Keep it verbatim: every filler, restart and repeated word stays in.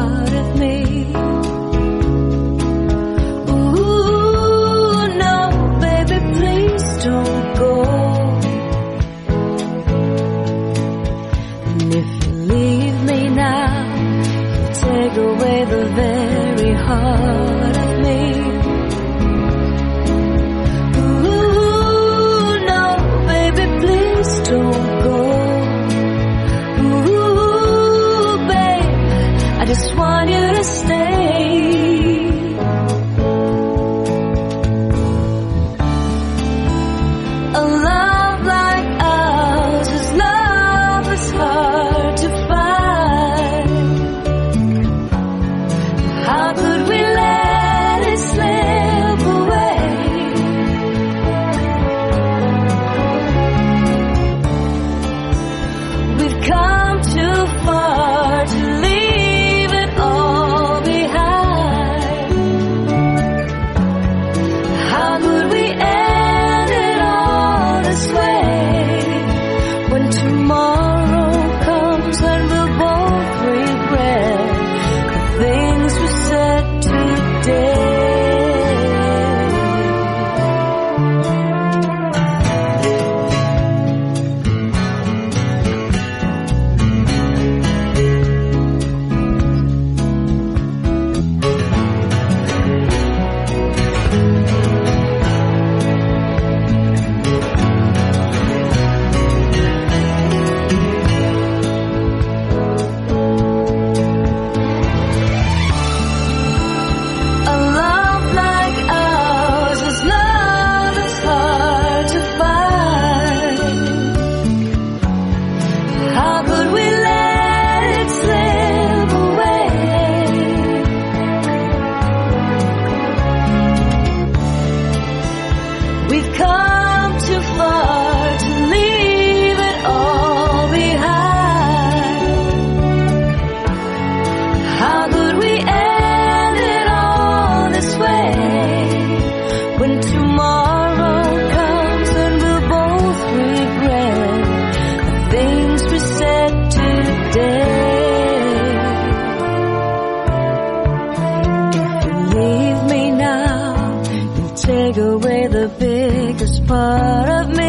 part of me. Ooh, no, baby, please don't go. And if you leave me now, you take away the very heart of me. Ooh, no, baby, please don't go. I just want you to stay. A love like ours is love is hard to find. How could we let it slip away? We've come too far to leave. Tomorrow comes and we'll both regret the things we said today. We've come too far to leave it all behind. How could we end it all this way? When tomorrow comes and we'll both regret the things we said today. If you leave me now, you take away the biggest part of me.